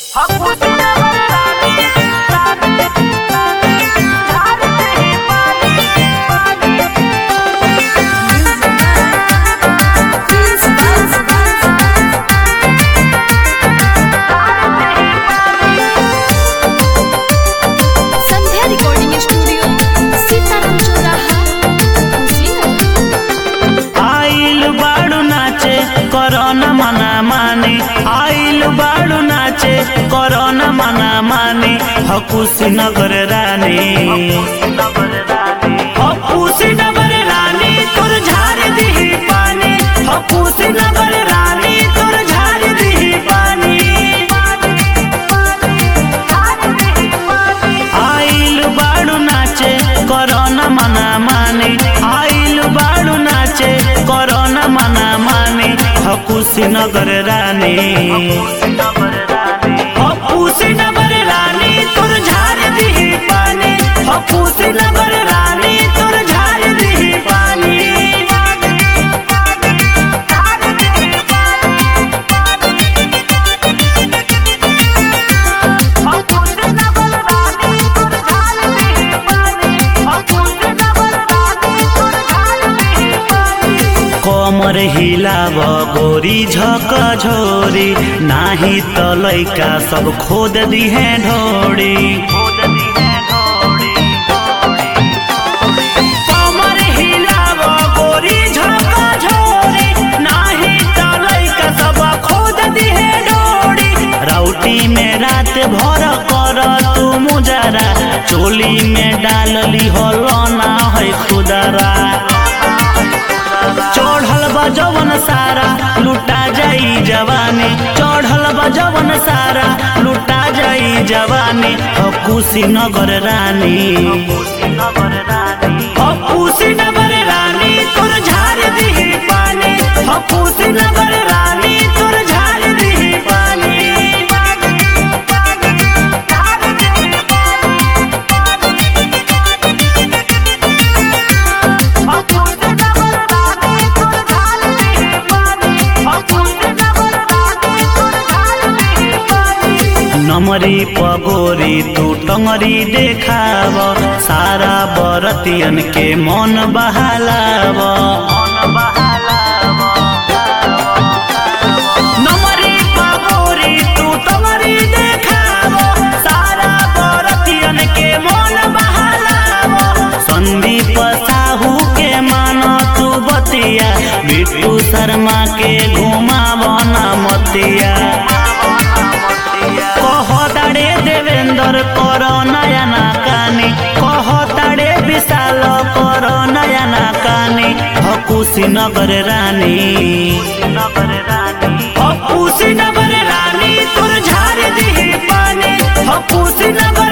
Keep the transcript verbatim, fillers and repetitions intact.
corona मना मानी आइल बाड़ू नाचे कोरोना मना मानी हकुसी नगर रानी हकुसी नगर रानी तोर झाड़ दी पानी हकुसी नगर रानी तोर झाड़ दी पानी आइल बाड़ू नाचे कोरोना मना मानी आइल बाड़ू नाचे कोरोना मना मानी हकुसी नगर रानी हकुसी नगर रानी तोर झाड़ दी पानी हकुसी नगर रानी तोर झाड़ दी पानी कमर हिलाव गोरी झक झोरी नाही त लैका सब खोद दिहे ढोड़ी कमर हिलाव गोरी झक झोरी नाही त लैका सब खोद दिहे ढोड़ी राउटी में रात भर कर तू मुजरा चोली में डालली होलो ना है खुदरा चढ़ल बजवन सारा लुटा जाई जवानी चढ़ल बजवन सारा लुटा जाई जवानी हकुसी नगर रानी हकुसी नगर रानी तोर झाड़ दी पानी हकुसी नगर रानी तोर झाड़ दी पानी नमरी पगोरी तू टंगरी देखाव सारा बरतियन के मन बहालाव नमरी पगोरी तू टंगरी देखाव सारा बरतियन के मन बहालाव संदीप साहू के मानो तू बतिया बिट्टू शर्मा के घुमाव न मतिया कहताड़े देवेंद्र करो नया ना कानी कहताड़े विशाल करो नया ना कानी हकुसी नगर रानी हकुसी नगर रानी तोर झाड़ दी पानी हकुसी नगर